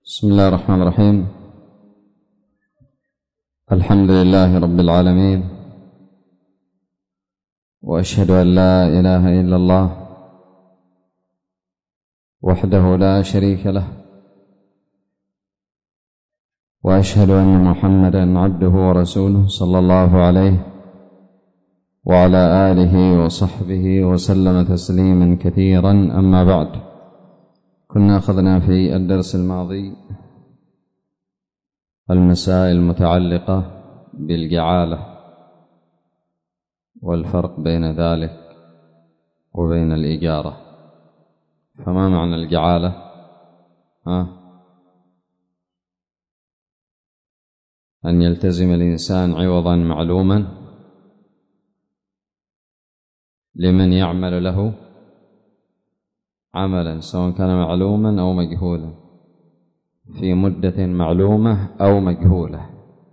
بسم الله الرحمن الرحيم. الحمد لله رب العالمين، وأشهد أن لا إله إلا الله وحده لا شريك له، وأشهد أن محمدا عبده ورسوله صلى الله عليه وعلى آله وصحبه وسلم تسليما كثيرا. أما بعد، كنا أخذنا في الدرس الماضي المسائل المتعلقة بالجعالة والفرق بين ذلك وبين الإجارة. فما معنى الجعالة؟ أن يلتزم الإنسان عوضا معلوما لمن يعمل له عملا، سواء كان معلوما أو مجهولا، في مدة معلومة أو مجهولة.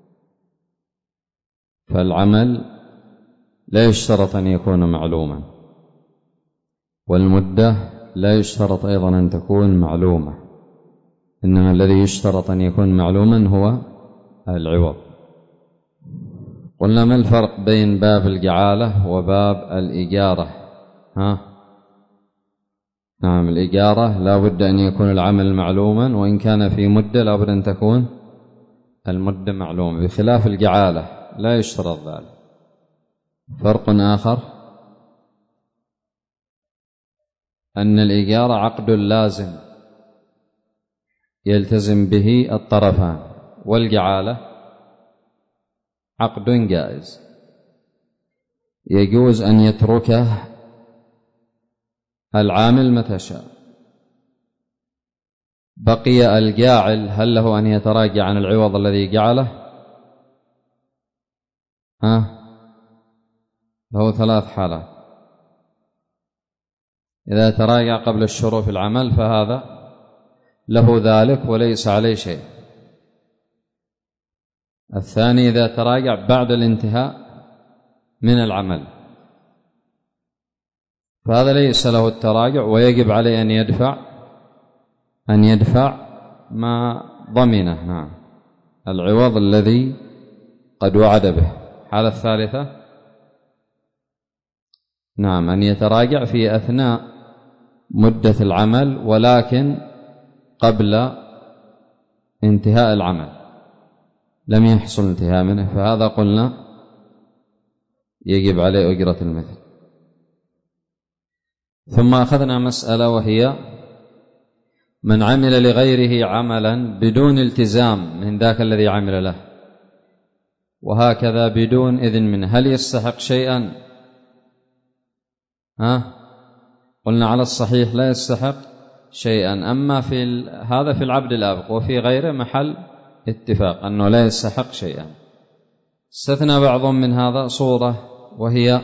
فالعمل لا يشترط أن يكون معلوما، والمدة لا يشترط أيضا أن تكون معلومة، إنما الذي يشترط أن يكون معلوما هو العوض. قلنا: ما الفرق بين باب الجعالة وباب الإجارة؟ نعم، الإجارة لا بد أن يكون العمل معلوما، وإن كان في مدة لا بد أن تكون المدة معلومة، بخلاف الجعالة لا يشترط ذلك. فرق آخر أن الإجارة عقد لازم يلتزم به الطرفان، والجعالة عقد جائز يجوز أن يتركه العامل متى شاء. بقي الجاعل، هل له أن يتراجع عن العوض الذي جعله؟ له 3 حالات. إذا تراجع قبل الشروع في العمل فهذا له ذلك وليس عليه شيء. الثاني: إذا تراجع بعد الانتهاء من العمل، فهذا ليس له التراجع، ويجب عليه أن يدفع ما ضمنه، نعم، العوض الذي قد وعد به. الحالة الثالثة: نعم، أن يتراجع في أثناء مدة العمل ولكن قبل انتهاء العمل، لم يحصل انتهاء منه، فهذا قلنا يجب عليه أجرة المثل. ثم أخذنا مسألة، وهي: من عمل لغيره عملا بدون التزام من ذاك الذي عمل له، وهكذا بدون إذن منه، هل يستحق شيئا؟ قلنا على الصحيح لا يستحق شيئا. أما هذا في العبد الآبق، وفي غيره محل اتفاق أنه لا يستحق شيئا. استثنى بعضهم من هذا صورة، وهي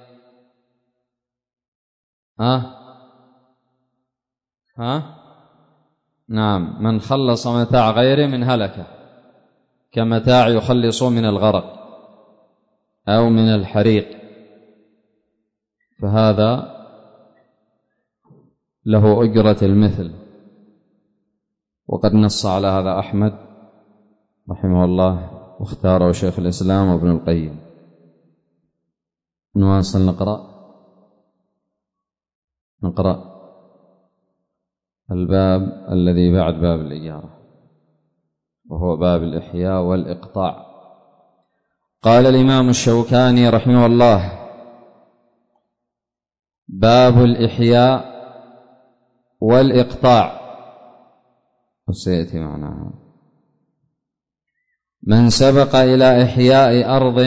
نعم، من خلص متاع غيره من هلكة، كمتاع يخلص من الغرق أو من الحريق، فهذا له أجرة المثل. وقد نص على هذا أحمد رحمه الله، واختاره شيخ الإسلام وابن القيم. نواصل نقرأ الباب الذي بعد باب الإجارة، وهو باب الإحياء والإقطاع. قال الإمام الشوكاني رحمه الله: باب الإحياء والإقطاع، وسيأتي معناها: من سبق إلى إحياء أرض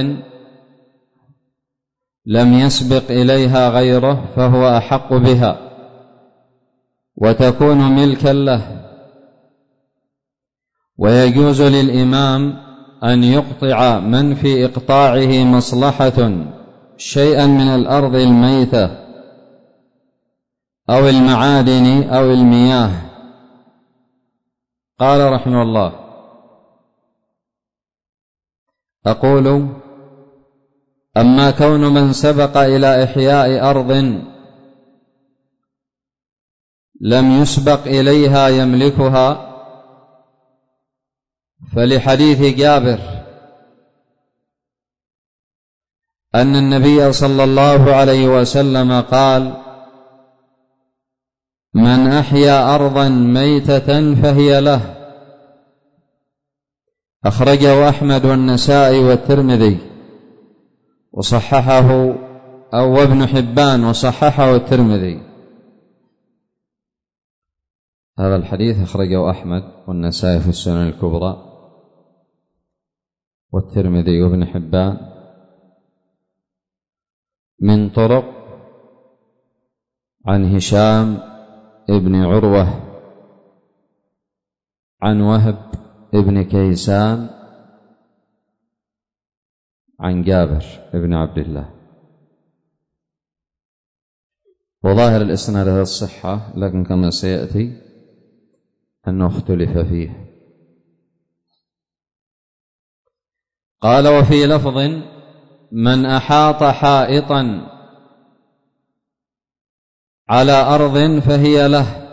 لم يسبق إليها غيره فهو أحق بها، وتكون ملكا له، ويجوز للإمام أن يقطع من في إقطاعه مصلحة شيئا من الأرض الميتة أو المعادن أو المياه. قال رحمه الله: أقول: أما كون من سبق إلى إحياء أرض لم يسبق إليها يملكها فلحديث جابر أن النبي صلى الله عليه وسلم قال: من أحيا أرضا ميتة فهي له. أخرجه أحمد والنسائي والترمذي وصححه، أو ابن حبان وصححه الترمذي. هذا الحديث أخرجه أحمد والنسائي في السنن الكبرى والترمذي وابن حبان من طرق عن هشام ابن عروة عن وهب ابن كيسان عن جابر ابن عبد الله. وظاهر الإسناد هذا الصحة، لكن كما سيأتي أنه اختلف فيه. قال: وفي لفظ: من أحاط حائطا على أرض فهي له.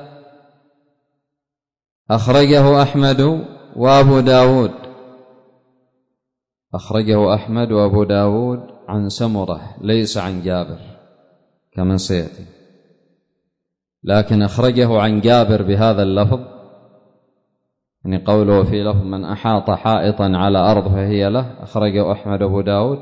أخرجه أحمد وأبو داود. أخرجه أحمد وأبو داود عن سمرة، ليس عن جابر كما سيأتي، لكن أخرجه عن جابر بهذا اللفظ، يعني قوله في لفظ: من أحاط حائطا على أرض فهي له. أخرجه أحمد وأبو داود.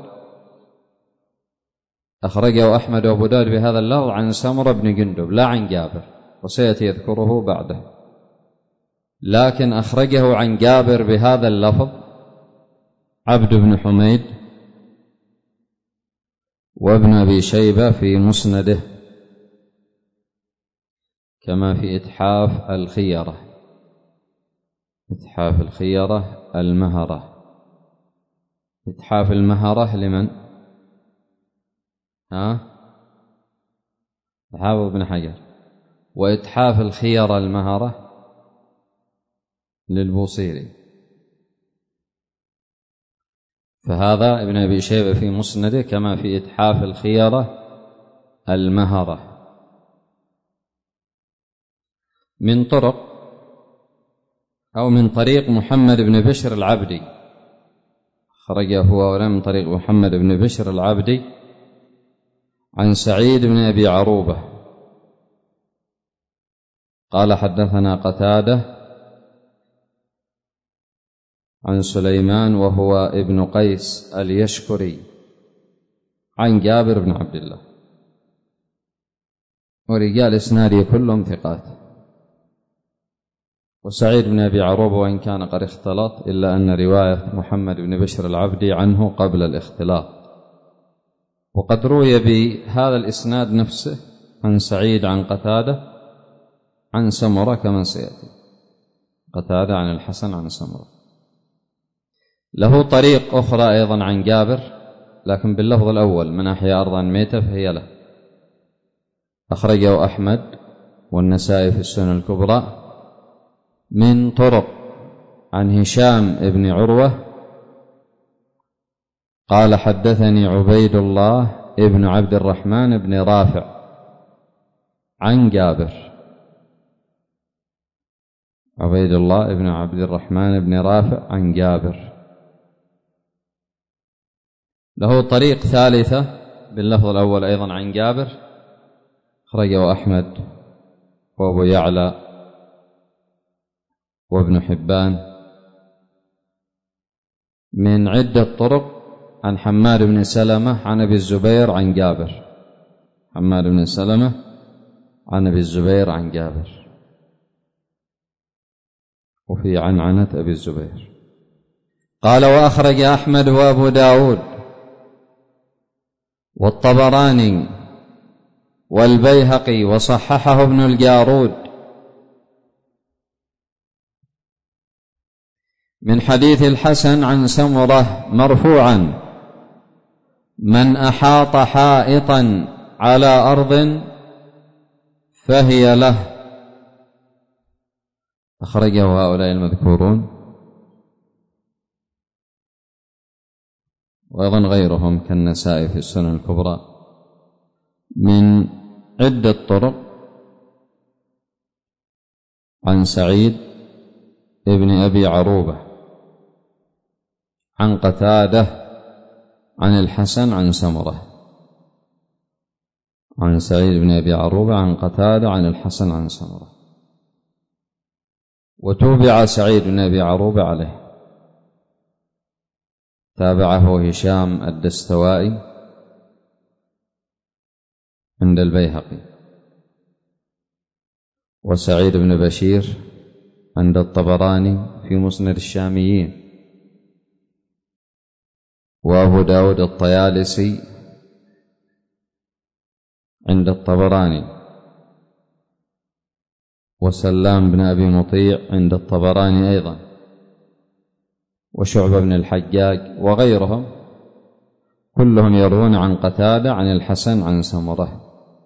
أخرجه أحمد وأبو داود بهذا اللفظ عن سمرة بن جندب، لا عن جابر، وسيأتي يذكره بعده. لكن أخرجه عن جابر بهذا اللفظ عبد بن حميد وابن أبي شيبة في مسنده، كما في إتحاف الخيرة. إتحاف الخيرة المهرة. إتحاف المهرة لمن؟ حافظ بن حجر. وإتحاف الخيرة المهرة للبوصيري. فهذا ابن أبي شيبة في مسنده، كما في إتحاف الخيرة المهرة. من طرق أو من طريق محمد بن بشر العبدي. خرج هو من طريق محمد بن بشر العبدي عن سعيد بن أبي عروبة قال: حدثنا قتادة عن سليمان وهو ابن قيس اليشكري عن جابر بن عبد الله. ورجال إسناده كلهم ثقات. وسعيد بن أبي عروبة وإن كان قد اختلط، إلا أن رواية محمد بن بشر العبدي عنه قبل الاختلاط. وقد روي بهذا الإسناد نفسه عن سعيد عن قتادة عن سمرة كما سيأتي. قتادة عن الحسن عن سمرة. له طريق أخرى أيضا عن جابر، لكن باللفظ الأول: من أحيا أرضا ميتة فهي له. أخرجه أحمد والنسائي في السنن الكبرى من طرق عن هشام بن عروة قال: حدثني عبيد الله ابن عبد الرحمن بن رافع عن جابر. عبيد الله ابن عبد الرحمن بن رافع عن جابر. له طريق ثالثة باللفظ الأول أيضا عن جابر، أخرجه أحمد وأبو يعلى وابن حبان من عدة طرق عن حماد بن سلمة عن أبي الزبير عن جابر. حماد بن سلمة عن أبي الزبير عن جابر، وفي عنعنة أبي الزبير. قال: وأخرج أحمد وأبو داود والطبراني والبيهقي وصححه ابن الجارود من حديث الحسن عن سمرة مرفوعا: من أحاط حائطا على أرض فهي له. أخرجه هؤلاء المذكورون وأيضا غيرهم كالنسائي في السنن الكبرى من عدة طرق عن سعيد ابن أبي عروبة عن قتادة عن الحسن عن سمرة، عن سعيد بن أبي عروبة عن قتادة عن الحسن عن سمرة. وتوبع سعيد بن أبي عروبة عليه، تابعه هشام الدستوائي عند البيهقي، وسعيد بن بشير عند الطبراني في مسند الشاميين، وأبو داود الطيالسي عند الطبراني، وسلام بن أبي مطيع عند الطبراني أيضا، وشعبة بن الحجاج وغيرهم كلهم يروون عن قتادة عن الحسن عن سمرة.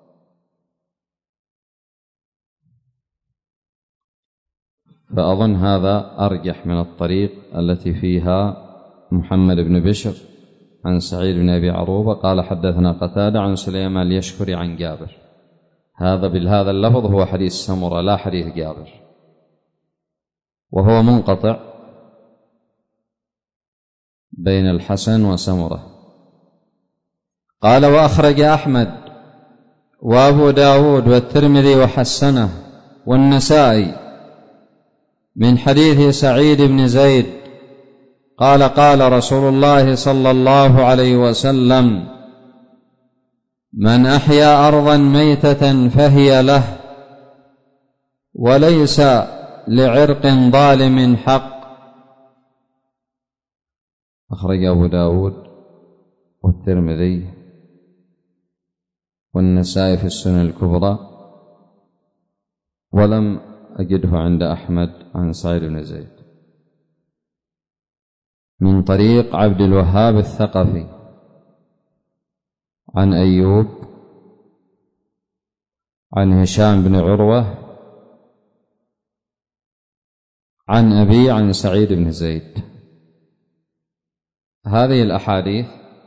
فأظن هذا أرجح من الطريق التي فيها محمد بن بشر عن سعيد بن أبي عروبة قال حدثنا قتادة عن سليمان اليشكري عن جابر. هذا بهذا اللفظ هو حديث سمرة لا حديث جابر، وهو منقطع بين الحسن وسمرة. قال وأخرج أحمد وأبو داود والترمذي وحسنه والنسائي من حديث سعيد بن زيد قال قال رسول الله صلى الله عليه وسلم من أحيا أرضا ميتة فهي له وليس لعرق ظالم حق. أخرج أبو داود والترمذي والنسائي في السنن الكبرى، ولم أجده عند أحمد عن سعيد بن زيد من طريق عبد الوهاب الثقفي عن أيوب عن هشام بن عروة عن أبي عن سعيد بن زيد. هذه الأحاديث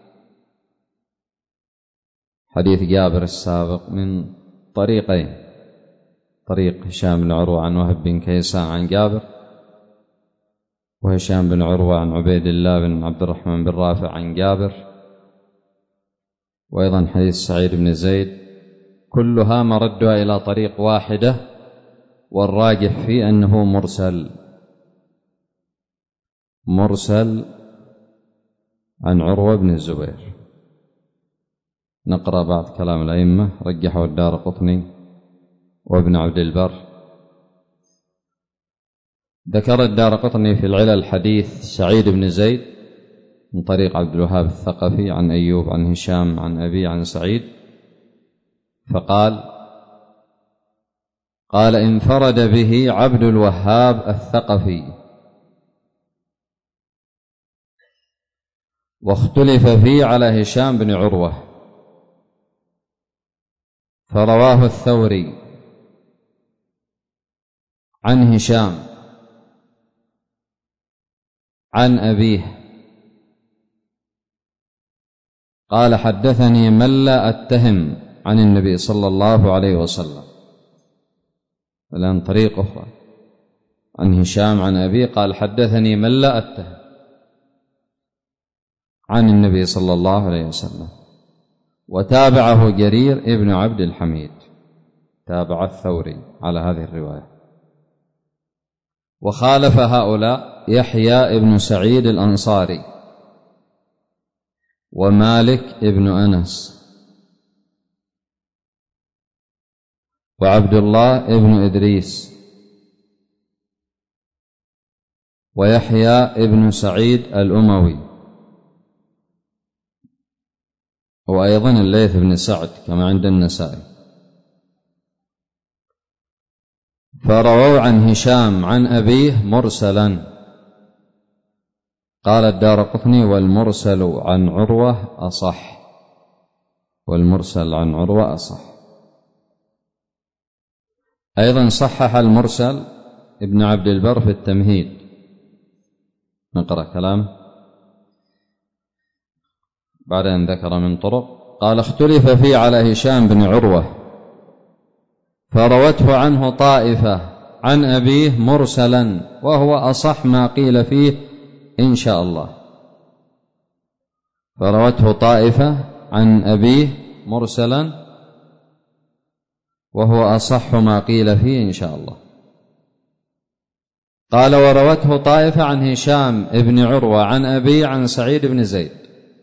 حديث جابر السابق من طريقين، طريق هشام بن عروة عن وهب بن كيسان عن جابر، وهشام بن عروة عن عبيد الله بن عبد الرحمن بن رافع عن جابر، وأيضا حديث سعيد بن زيد، كلها مردها إلى طريق واحدة، والراجح فيه أنه مرسل عن عروة بن الزبير. نقرأ بعض كلام الأئمة رجحه الدارقطني وابن عبد البر. ذكر الدارقطني في العلل حديث سعيد بن زيد من طريق عبد الوهاب الثقفي عن أيوب عن هشام عن أبي عن سعيد، فقال انفرد به عبد الوهاب الثقفي واختلف فيه على هشام بن عروة، فرواه الثوري عن هشام عن أبيه قال حدثني من لا أتهم عن النبي صلى الله عليه وسلم. الآن طريق أخرى عن هشام عن أبيه قال حدثني من لا أتهم عن النبي صلى الله عليه وسلم، وتابعه جرير ابن عبد الحميد، تابع الثوري على هذه الرواية. وخالف هؤلاء يحيى ابن سعيد الأنصاري ومالك ابن أنس وعبد الله ابن إدريس ويحيى ابن سعيد الأموي، وأيضا الليث بن سعد كما عند النسائي، فرووا عن هشام عن أبيه مرسلا. قال الدارقطني والمرسل عن عروة أصح، والمرسل عن عروة أصح. أيضا صحح المرسل ابن عبد البر في التمهيد. نقرأ كلام بعد أن ذكر من طرق. قال اختلف فيه على هشام بن عروة فروته عنه طائفة عن أبيه مرسلا، وهو أصح ما قيل فيه إن شاء الله. فروته طائفة عن أبيه مرسلا، وهو أصح ما قيل فيه إن شاء الله. قال: وروته طائفة عن هشام ابن عروة عن أبيه عن سعيد بن زيد.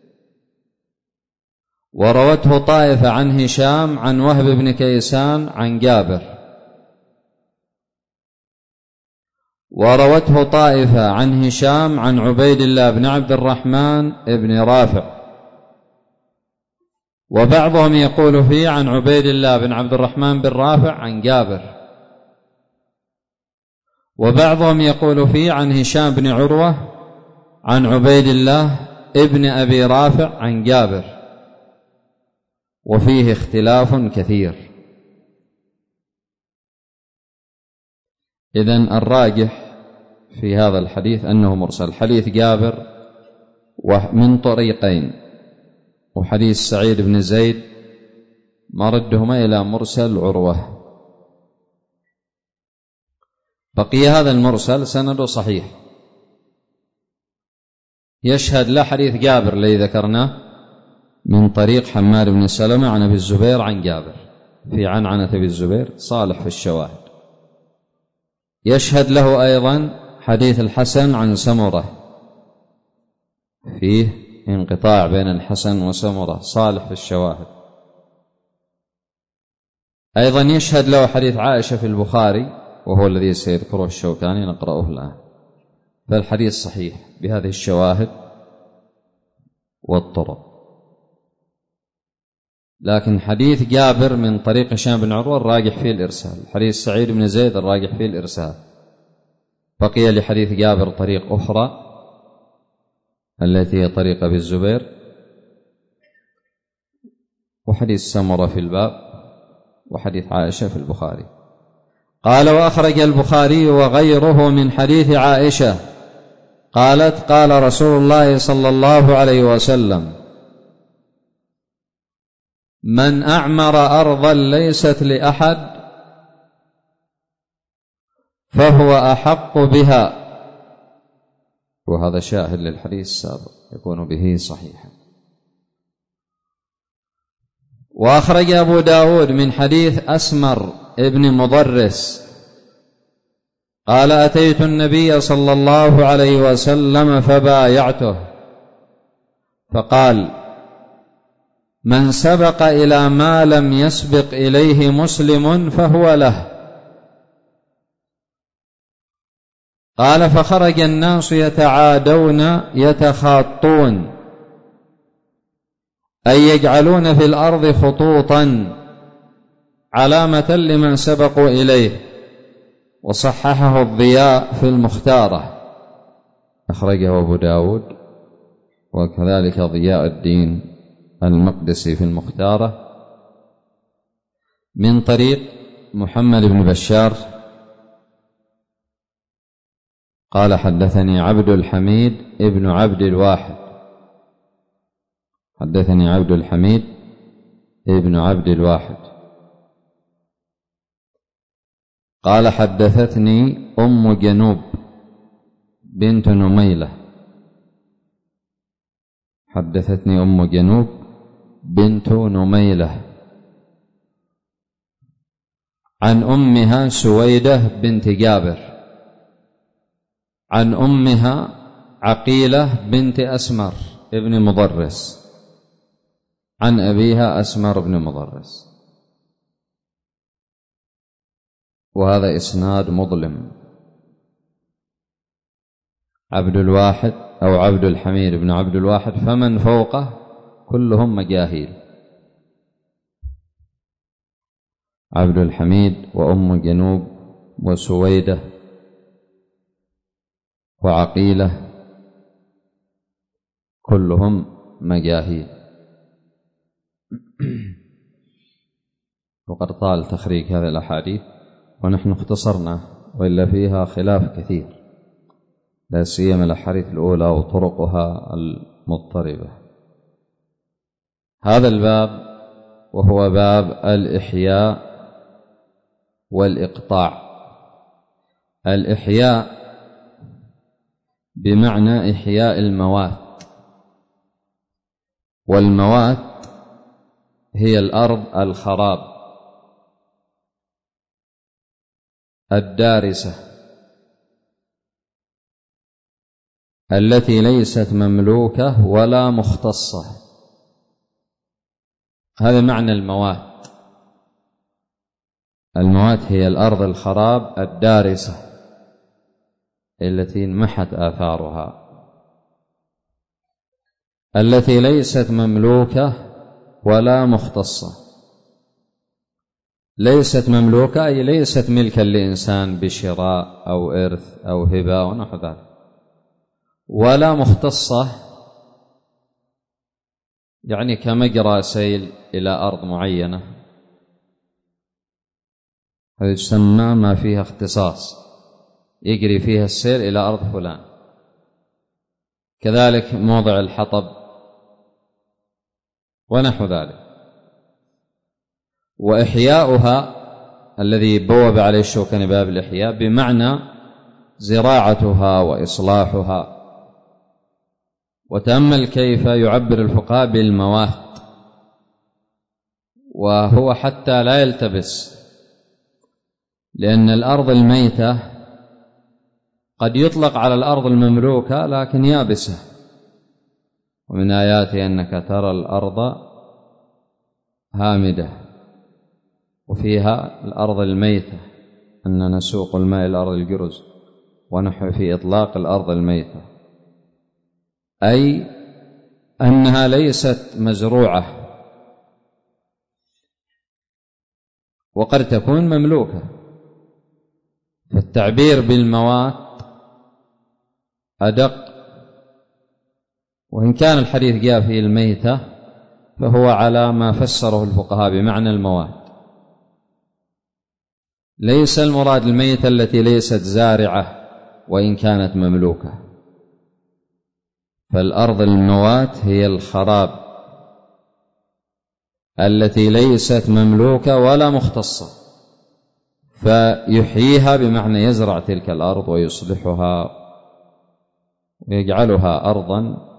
وروته طائفة عن هشام عن وهب بن كيسان عن جابر. وروته طائفة عن هشام عن عبيد الله بن عبد الرحمن بن رافع. وبعضهم يقول فيه عن عبيد الله بن عبد الرحمن بن رافع عن جابر. وبعضهم يقول فيه عن هشام بن عروة عن عبيد الله ابن أبي رافع عن جابر، وفيه اختلاف كثير. إذن الراجح في هذا الحديث أنه مرسل. حديث جابر من طريقين، وحديث سعيد بن زيد مردهما إلى مرسل عروة. بقي هذا المرسل سنده صحيح، يشهد له حديث جابر الذي ذكرناه من طريق حماد بن سلمة عن أبي الزبير عن جابر، في عنعنة أبي الزبير صالح في الشواهد. يشهد له أيضا حديث الحسن عن سمرة، فيه انقطاع بين الحسن وسمرة صالح في الشواهد. أيضا يشهد له حديث عائشة في البخاري، وهو الذي سيذكره الشوكاني نقرأه الآن. فالحديث صحيح بهذه الشواهد والطرق. لكن حديث جابر من طريق هشام بن عروة الراجح فيه الإرسال، حديث سعيد بن زيد الراجح فيه الإرسال. بقي لحديث جابر طريق أخرى التي هي طريق أبي الزبير، وحديث سمرة في الباب، وحديث عائشة في البخاري. قال: وأخرج البخاري وغيره من حديث عائشة قالت: قال رسول الله صلى الله عليه وسلم: من أعمر أرضا ليست لأحد فهو أحق بها. وهذا شاهد للحديث السابق يكون به صحيحا. وأخرج أبو داود من حديث أسمر ابن مضرس قال: أتيت النبي صلى الله عليه وسلم فبايعته، فقال: من سبق إلى ما لم يسبق إليه مسلم فهو له. قال: فخرج الناس يتعادون يتخاطون، أي يجعلون في الأرض خطوطا علامة لمن سبقوا إليه. وصححه الضياء في المختارة، أخرجه أبو داود، وكذلك ضياء الدين المقدسي في المختارة من طريق محمد بن بشار قال: حدثني عبد الحميد ابن عبد الواحد. حدثني عبد الحميد ابن عبد الواحد قال: حدثتني أم جنوب بنت نميلة. حدثتني أم جنوب بنت نميلة عن أمها سويدة بنت جابر، عن أمها عقيلة بنت أسمر ابن مضرس، عن أبيها أسمر بن مضرس. وهذا إسناد مظلم. عبد الواحد أو عبد الحميد بن عبد الواحد فمن فوقه كلهم مجاهيل. عبد الحميد وأم جنوب وسويدة وعقيلة كلهم مجاهيل. وقد طال تخريج هذه الأحاديث ونحن اختصرنا، وإلا فيها خلاف كثير، لا سيما الأحاديث الأولى وطرقها المضطربة. هذا الباب وهو باب الإحياء والإقطاع. الإحياء بمعنى إحياء الموات، والموات هي الأرض الخراب الدارسة التي ليست مملوكة ولا مختصة. هذا معنى الموات. الموات هي الأرض الخراب الدارسة التي انمحت آثارها، التي ليست مملوكة ولا مختصة. ليست مملوكة أي ليست ملكا لإنسان بشراء أو إرث أو هبة ونحو ذلك، ولا مختصة يعني كمجرى سيل إلى أرض معينة، هذا يسمى ما فيها اختصاص، يجري فيها السيل إلى أرض فلان. كذلك موضع الحطب ونحو ذلك. وإحياؤها الذي بوب عليه الشوكاني باب الإحياء بمعنى زراعتها وإصلاحها. وتأمل كيف يعبر الفقهاء بالموات، وهو حتى لا يلتبس، لأن الأرض الميتة قد يطلق على الأرض المملوكة لكن يابسة. ومن آياته أنك ترى الأرض هامدة، وفيها الأرض الميتة أن نسوق الماء إلى أرض الجرز ونحن في إطلاق الأرض الميتة، أي أنها ليست مزروعة وقد تكون مملوكة. فالتعبير بالموات أدق، وإن كان الحديث جاء فيه الميتة فهو على ما فسره الفقهاء بمعنى الموات. ليس المراد الميتة التي ليست زارعة وإن كانت مملوكة، فالأرض الموات هي الخراب التي ليست مملوكة ولا مختصة، فيحييها بمعنى يزرع تلك الأرض ويصلحها ويجعلها أرضا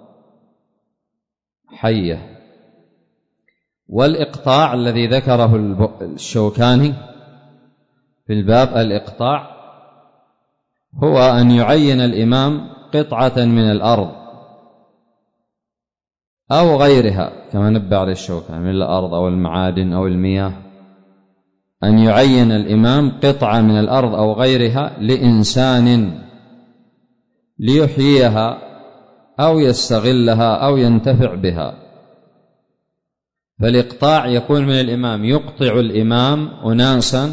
حية. والإقطاع الذي ذكره الشوكاني في الباب، الإقطاع هو أن يعين الإمام قطعة من الأرض أو غيرها، كما نبه على الشوكاني، من الأرض أو المعادن أو المياه، أن يعين الإمام قطعة من الأرض أو غيرها لإنسان ليحييها أو يستغلها أو ينتفع بها. فالإقطاع يكون من الإمام، يقطع الإمام أناسا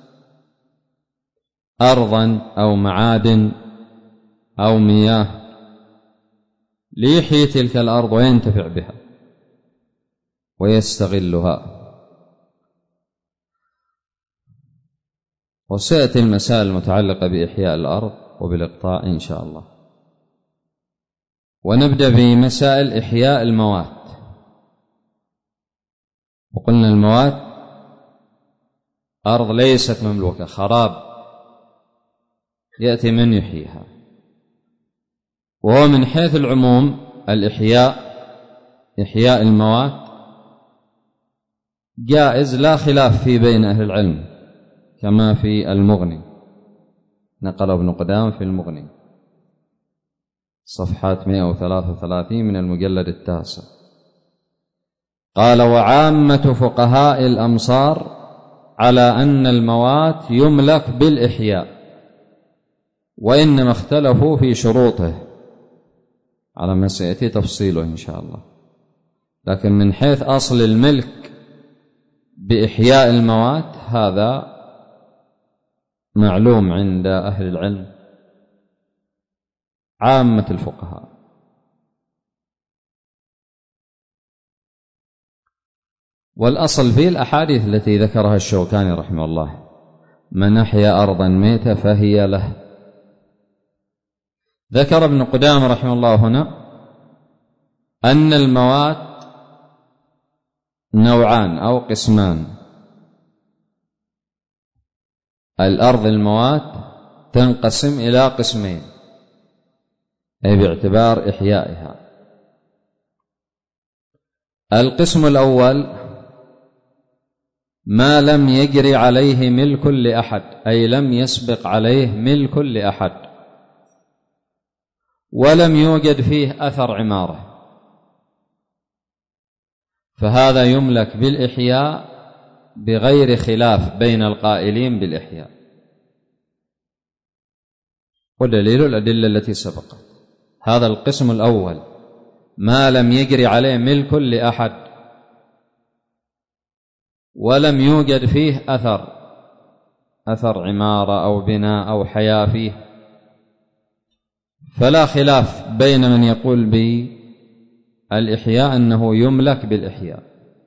أرضا أو معادن أو مياه ليحيي تلك الأرض وينتفع بها ويستغلها. وسيأتي المسائل المتعلقة بإحياء الأرض وبالإقطاع إن شاء الله. ونبدأ بمسائل إحياء الموات. وقلنا الموات أرض ليست مملوكة، خراب، يأتي من يحييها. وهو من حيث العموم الإحياء، إحياء الموات جائز لا خلاف في بين أهل العلم، كما في المغني، نقل ابن قدام في المغني صفحات 133 من المجلد 9. قال: وعامة فقهاء الأمصار على أن الموات يملك بالإحياء، وإنما اختلفوا في شروطه على ما سيأتي تفصيله إن شاء الله. لكن من حيث أصل الملك بإحياء الموات هذا معلوم عند أهل العلم عامة الفقهاء. والأصل فيه الأحاديث التي ذكرها الشوكاني رحمه الله: من أحيا أرضا ميتة فهي له. ذكر ابن قدامة رحمه الله هنا أن الموات نوعان أو قسمان. الأرض الموات تنقسم إلى قسمين، أي باعتبار إحيائها. القسم الأول ما لم يجري عليه ملك لأحد، أي لم يسبق عليه ملك لأحد ولم يوجد فيه أثر عمارة، فهذا يملك بالإحياء بغير خلاف بين القائلين بالإحياء، ودليل الأدلة التي سبقت. هذا القسم الأول ما لم يجري عليه ملك لأحد ولم يوجد فيه أثر عمارة أو بناء أو حياة فيه، فلا خلاف بين من يقول بالإحياء أنه يملك بالإحياء.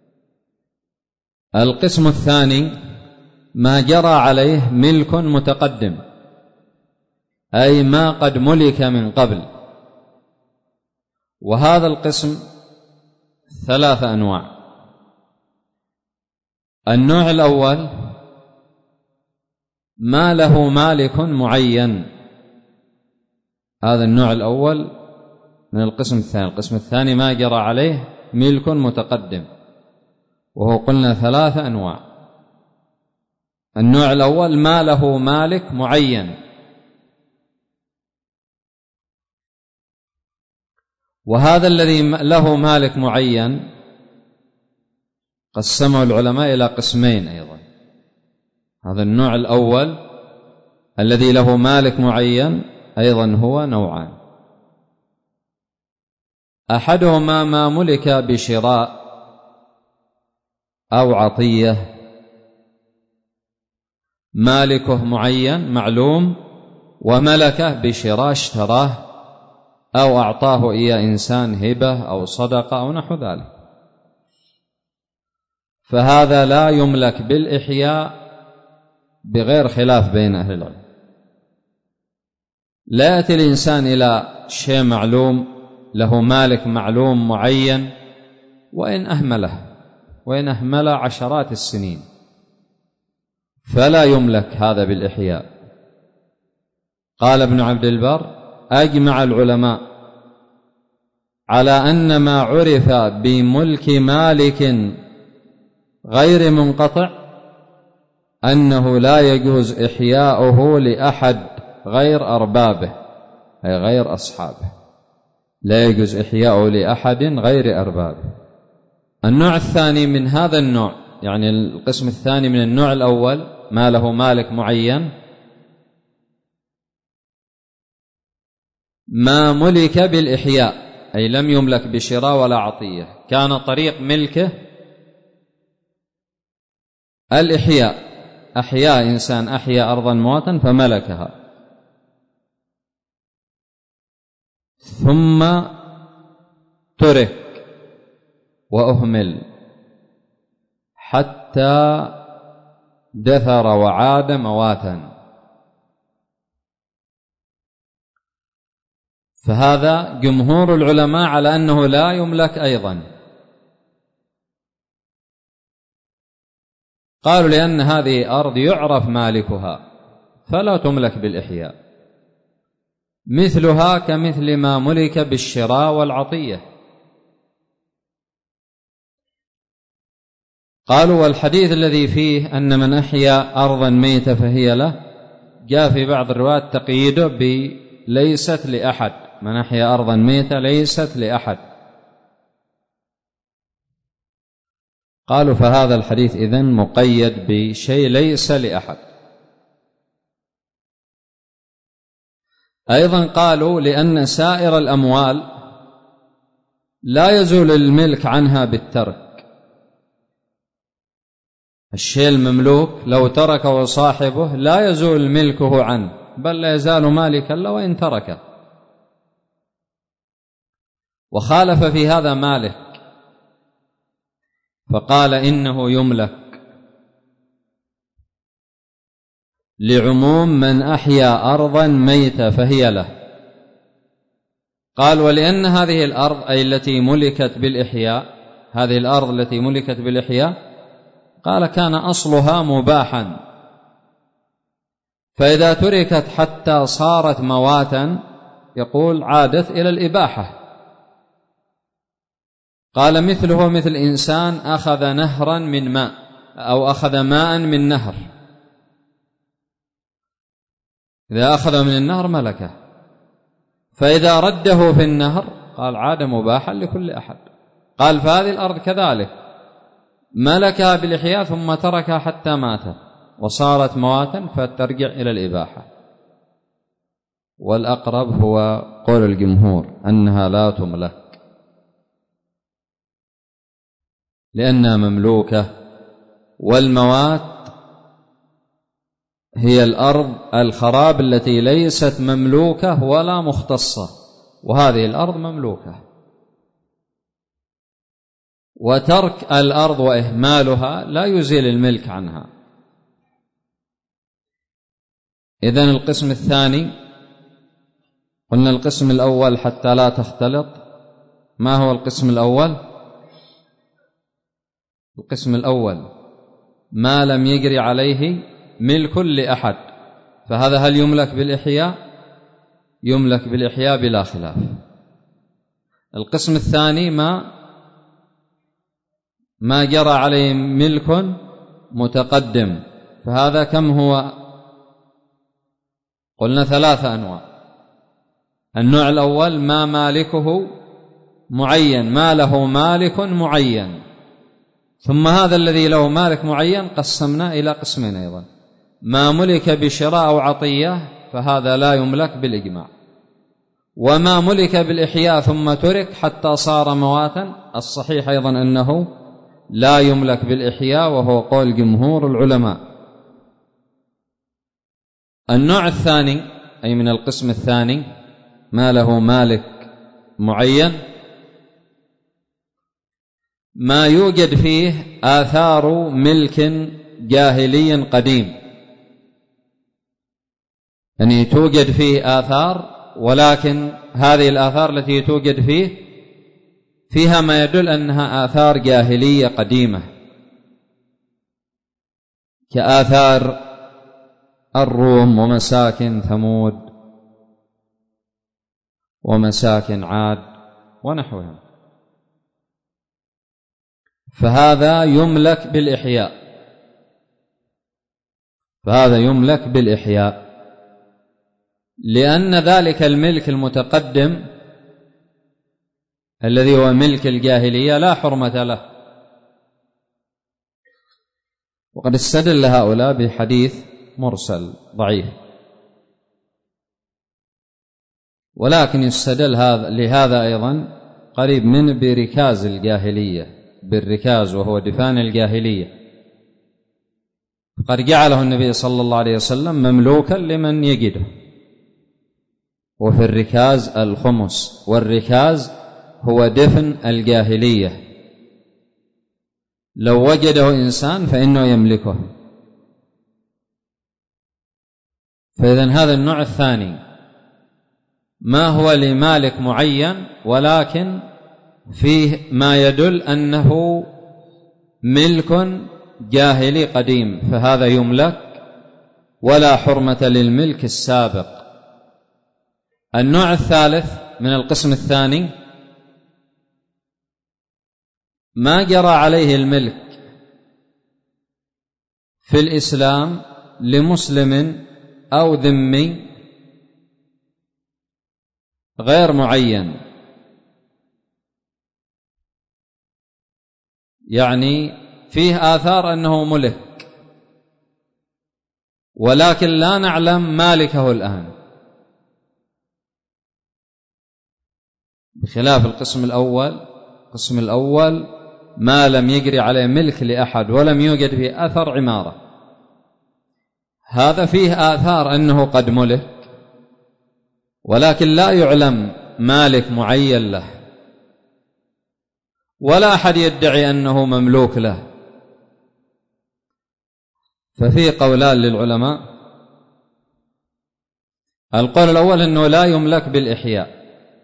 القسم الثاني ما جرى عليه ملك متقدم، أي ما قد ملك من قبل، وهذا القسم 3 أنواع. النوع الأول ما له مالك معين، هذا النوع الأول من القسم الثاني. القسم الثاني ما جرى عليه ملك متقدم، وهو قلنا 3 أنواع. النوع الأول ما له مالك معين، وهذا الذي له مالك معين قسمه العلماء إلى قسمين أيضا. هذا النوع الأول الذي له مالك معين أيضا هو نوعان: أحدهما ما ملك بشراء أو عطية، مالكه معين معلوم وملكه بشراء، اشتراه أو أعطاه إياه إنسان هبة أو صدقة أو نحو ذلك، فهذا لا يملك بالإحياء بغير خلاف بين أهل العلم. لا يأتي الإنسان إلى شيء معلوم له مالك معلوم معين وإن أهمل عشرات السنين فلا يملك هذا بالإحياء. قال ابن عبد البر: أجمع العلماء على أن ما عرف بملك مالك غير منقطع أنه لا يجوز إحياؤه لأحد غير أربابه، أي غير أصحابه، لا يجوز إحياؤه لأحد غير أربابه. النوع الثاني من هذا النوع، يعني القسم الثاني من النوع الأول ما له مالك معين، ما ملك بالإحياء، أي لم يملك بشراء ولا عطية، كان طريق ملكه الإحياء، أحياء إنسان أحيا أرضا موتا فملكها، ثم ترك وأهمل حتى دثر وعاد مواتا، فهذا جمهور العلماء على أنه لا يملك أيضا. قالوا لأن هذه أرض يعرف مالكها فلا تملك بالإحياء، مثلها كمثل ما ملك بالشراء والعطية. قالوا: والحديث الذي فيه أن من أحيا أرضا ميتة فهي له، جاء في بعض الروايات تقييده بليست لأحد، من أحيا أرضا ميتة ليست لأحد. قالوا: فهذا الحديث إذن مقيد بشيء ليس لأحد. أيضا قالوا: لأن سائر الأموال لا يزول الملك عنها بالترك، الشيء المملوك لو تركه صاحبه لا يزول ملكه عنه، بل لا يزال مالكا له وإن تركه. وخالف في هذا مالك فقال إنه يملك لعموم من أحيا أرضا ميتة فهي له. قال: ولأن هذه الأرض أي التي ملكت بالإحياء، هذه الأرض التي ملكت بالإحياء، قال كان أصلها مباحا، فإذا تركت حتى صارت مواتا يقول عادت إلى الإباحة. قال مثله مثل إنسان أخذ نهرا من ماء أو أخذ ماء من نهر، إذا أخذ من النهر ملكه، فإذا رده في النهر قال عاد مباحا لكل أحد. قال فهذه الأرض كذلك ملكها بالإحياء ثم تركها حتى ماتت وصارت مواتا فترجع إلى الإباحة. والأقرب هو قول الجمهور أنها لا تملك لأنها مملوكة، والموات هي الأرض الخراب التي ليست مملوكة ولا مختصة، وهذه الأرض مملوكة. وترك الأرض وإهمالها لا يزيل الملك عنها. إذن القسم الثاني، قلنا القسم الأول حتى لا تختلط. ما هو القسم الأول؟ القسم الأول ما لم يجري عليه ملك لأحد، فهذا هل يملك بالإحياء؟ يملك بالإحياء بلا خلاف. القسم الثاني ما جرى عليه ملك متقدم، فهذا كم هو؟ قلنا 3 أنواع. النوع الأول ما مالكه معين، ما له مالك معين، ثم هذا الذي له مالك معين قسمنا إلى قسمين أيضا. ما ملك بشراء أو عطية فهذا لا يملك بالإجماع، وما ملك بالإحياء ثم ترك حتى صار مواتا، الصحيح أيضا أنه لا يملك بالإحياء، وهو قول جمهور العلماء. النوع الثاني أي من القسم الثاني ما له مالك معين، ما يوجد فيه آثار ملك جاهلي قديم، يعني توجد فيه آثار، ولكن هذه الآثار التي توجد فيها ما يدل أنها آثار جاهلية قديمة، كآثار الروم ومساكن ثمود ومساكن عاد ونحوها، فهذا يملك بالإحياء، فهذا يملك بالإحياء، لأن ذلك الملك المتقدم الذي هو ملك الجاهلية لا حرمة له. وقد استدل هؤلاء بحديث مرسل ضعيف، ولكن يستدل لهذا أيضا قريب من بركاز الجاهلية، بالركاز وهو دفان الجاهلية، قد جعله النبي صلى الله عليه وسلم مملوكا لمن يجده. وفي الركاز الخمس، والركاز هو دفن الجاهلية، لو وجده إنسان فإنه يملكه. فإذن هذا النوع الثاني ما هو لمالك معين، ولكن فيه ما يدل أنه ملك جاهلي قديم، فهذا يملك ولا حرمة للملك السابق. النوع الثالث من القسم الثاني ما جرى عليه الملك في الإسلام لمسلم أو ذمي غير معين، يعني فيه آثار أنه ملك ولكن لا نعلم مالكه الآن، بخلاف القسم الأول. القسم الأول ما لم يجري عليه ملك لأحد ولم يوجد فيه أثر عمارة، هذا فيه آثار أنه قد ملك ولكن لا يعلم مالك معين له، ولا أحد يدعي أنه مملوك له. ففي قولان للعلماء. القول الأول أنه لا يملك بالإحياء،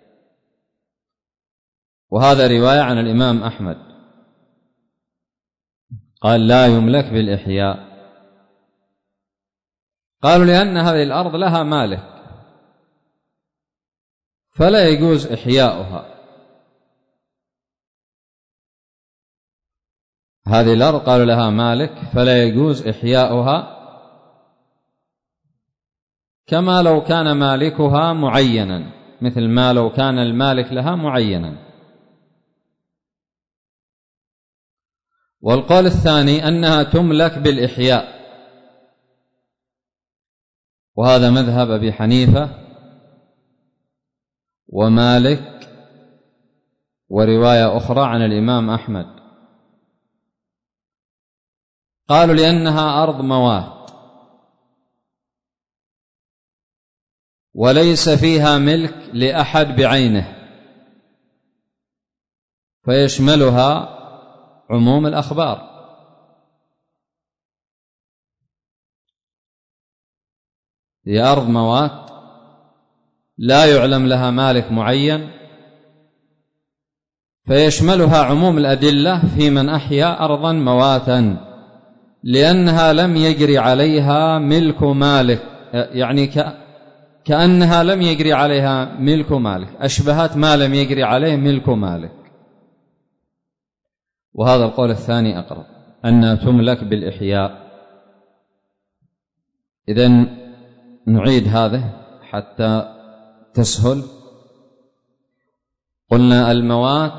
وهذا رواية عن الإمام أحمد، قال لا يملك بالإحياء. قالوا لأن هذه الأرض لها مالك فلا يجوز إحياؤها، هذه الأرض قالوا لها مالك، فلا يجوز إحياؤها كما لو كان مالكها معينا، مثل ما لو كان المالك لها معينا. والقول الثاني أنها تملك بالإحياء، وهذا مذهب أبي حنيفة ومالك ورواية أخرى عن الإمام أحمد. قالوا لأنها أرض موات وليس فيها ملك لأحد بعينه، فيشملها عموم الأخبار. هي أرض موات لا يعلم لها مالك معين، فيشملها عموم الأدلة في من أحيا أرضا مواتا، لأنها لم يجري عليها ملك مالك، يعني كأنها لم يجري عليها ملك مالك، أشبهت ما لم يجري عليه ملك مالك. وهذا القول الثاني أقرب، أنها تملك بالإحياء. إذن نعيد هذا حتى تسهل. قلنا الموات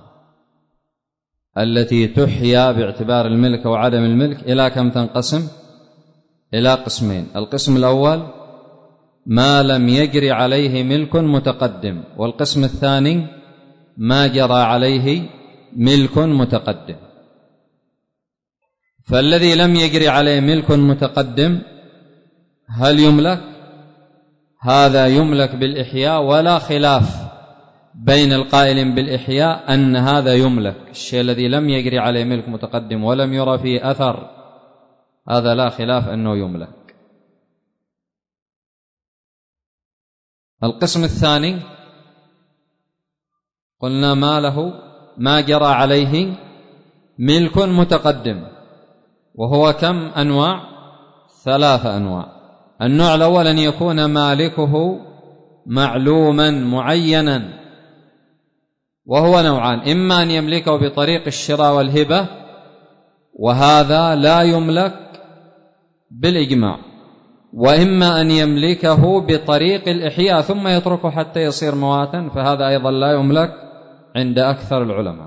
التي تحيا باعتبار الملك وعدم الملك إلى كم تنقسم؟ إلى قسمين. القسم الأول ما لم يجري عليه ملك متقدم، والقسم الثاني ما جرى عليه ملك متقدم. فالذي لم يجري عليه ملك متقدم هل يملك؟ هذا يملك بالإحياء، ولا خلاف بين القائل بالإحياء أن هذا يملك. الشيء الذي لم يجري عليه ملك متقدم ولم يرى فيه أثر، هذا لا خلاف أنه يملك. القسم الثاني قلنا ما جرى عليه ملك متقدم، وهو كم أنواع؟ 3 أنواع. النوع الأول أن يكون مالكه معلوما معينا، وهو نوعان: إما أن يملكه بطريق الشراء والهبة، وهذا لا يملك بالإجماع، وإما أن يملكه بطريق الإحياء ثم يتركه حتى يصير مواتا، فهذا أيضا لا يملك عند أكثر العلماء.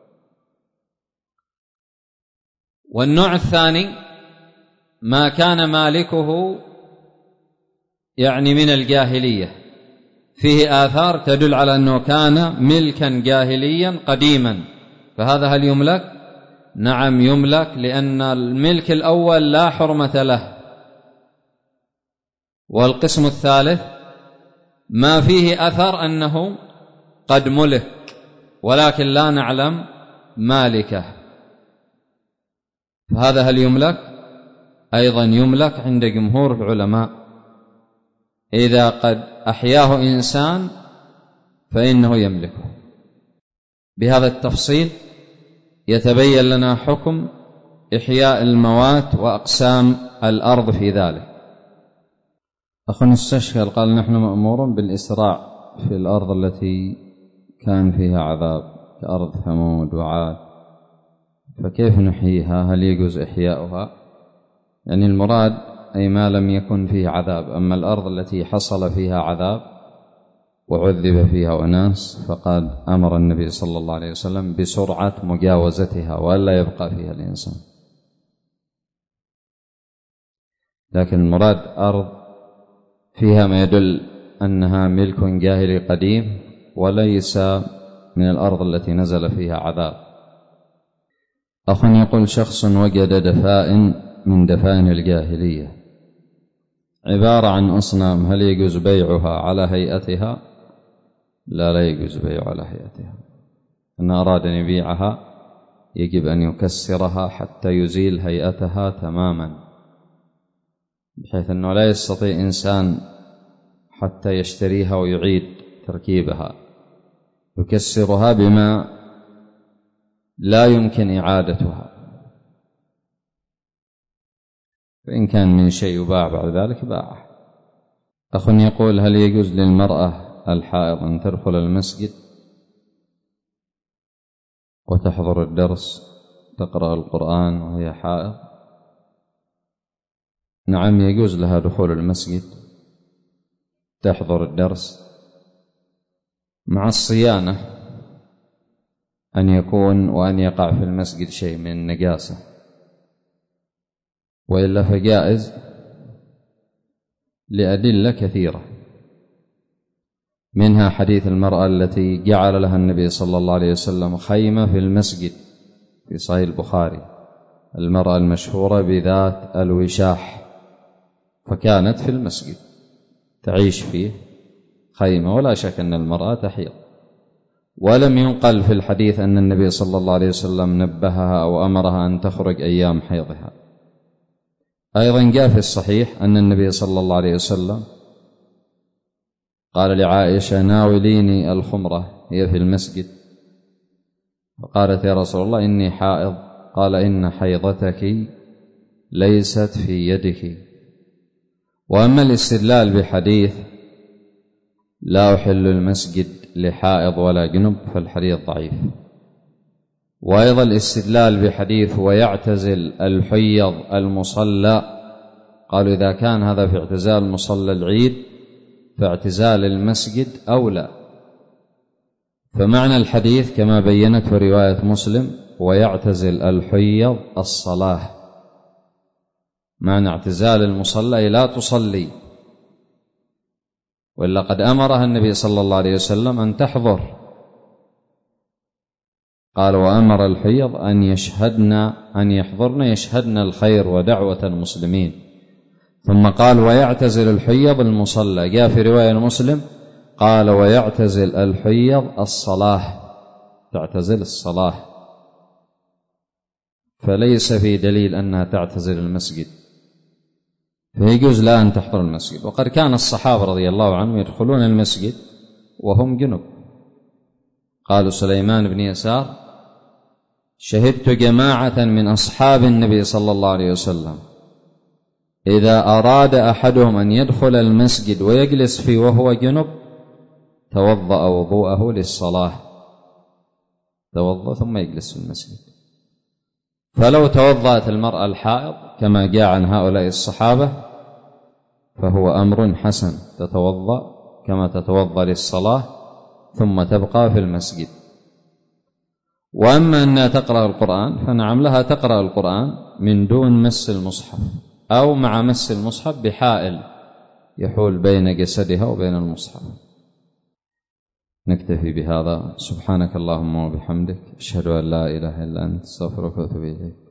والنوع الثاني ما كان مالكه يعني من الجاهلية، فيه آثار تدل على أنه كان ملكا جاهليا قديما، فهذا هل يملك؟ نعم يملك، لأن الملك الأول لا حرمة له. والقسم الثالث ما فيه أثر أنه قد ملك ولكن لا نعلم مالكه، فهذا هل يملك؟ أيضا يملك عند جمهور العلماء. إذا قد أحياه إنسان فإنه يملكه. بهذا التفصيل يتبين لنا حكم إحياء الموات وأقسام الأرض في ذلك. أخونا استشكل قال: نحن مأمور بالإسراع في الأرض التي كان فيها عذاب كأرض ثمود وعاد، فكيف نحييها؟ هل يجوز إحياؤها؟ يعني المراد أي ما لم يكن فيه عذاب. أما الأرض التي حصل فيها عذاب وعذب فيها أناس فقد أمر النبي صلى الله عليه وسلم بسرعة مجاوزتها وألا يبقى فيها الإنسان. لكن المراد أرض فيها ما يدل أنها ملك جاهلي قديم وليس من الأرض التي نزل فيها عذاب. أخ يقول: شخص وجد دفائن من دفائن الجاهلية عبارة عن أصنام، هل يجوز بيعها على هيئتها؟ لا يجوز بيعها على هيئتها. إن أراد أن يبيعها يجب أن يكسرها حتى يزيل هيئتها تماما، بحيث أنه لا يستطيع إنسان حتى يشتريها ويعيد تركيبها، يكسرها بما لا يمكن إعادتها، فإن كان من شيء يباع بعد ذلك باعه. أخ يقول: هل يجوز للمرأة الحائض أن تدخل المسجد وتحضر الدرس تقرأ القرآن وهي حائض، نعم يجوز لها دخول المسجد، تحضر الدرس، مع الصيانة أن يكون وأن يقع في المسجد شيء من النجاسة، وإلا فجائز لأدلة كثيرة، منها حديث المرأة التي جعل لها النبي صلى الله عليه وسلم خيمة في المسجد في صحيح البخاري، المرأة المشهورة بذات الوشاح، فكانت في المسجد تعيش فيه خيمة، ولا شك أن المرأة تحيض. ولم ينقل في الحديث أن النبي صلى الله عليه وسلم نبهها أو أمرها أن تخرج أيام حيضها. أيضا جاء في الصحيح أن النبي صلى الله عليه وسلم قال لعائشة: ناوليني الخمرة، هي في المسجد، فقالت: يا رسول الله إني حائض. قال: إن حيضتك ليست في يدك. وأما الاستدلال بحديث لا أحل المسجد لحائض ولا جنب فالحديث ضعيف. وأيضا الاستدلال بحديث ويعتزل الحيض المصلى، قالوا إذا كان هذا في اعتزال مصلى العيد فاعتزال المسجد أولى. فمعنى الحديث كما بينته رواية مسلم: ويعتزل الحيض الصلاة، معنى اعتزال المصلى لا تصلي، وإلا قد أمرها النبي صلى الله عليه وسلم أن تحضر، قال: وأمر الحيض أن يحضرن يشهدن الخير ودعوة المسلمين. ثم قال: ويعتزل الحيض المصلى، جاء في رواية مسلم قال: ويعتزل الحيض الصلاة، تعتزل الصلاة، فليس في دليل أنها تعتزل المسجد، فيجوز لها أن تحضر المسجد. وقد كان الصحابة رضي الله عنهم يدخلون المسجد وهم جنب. قال سليمان بن يسار: شهدت جماعة من أصحاب النبي صلى الله عليه وسلم إذا أراد أحدهم أن يدخل المسجد ويجلس فيه وهو جنب توضأ وضوءه للصلاة، توضأ ثم يجلس في المسجد. فلو توضأت المرأة الحائض كما جاء عن هؤلاء الصحابة فهو أمر حسن، تتوضأ كما تتوضأ للصلاة ثم تبقى في المسجد. وأما أنها تقرأ القرآن فنعم لها تقرأ القرآن من دون مس المصحف، أو مع مس المصحف بحائل يحول بين جسدها وبين المصحف. نكتفي بهذا. سبحانك اللهم وبحمدك، أشهد أن لا إله إلا أنت، أستغفرك وأتوب إليك.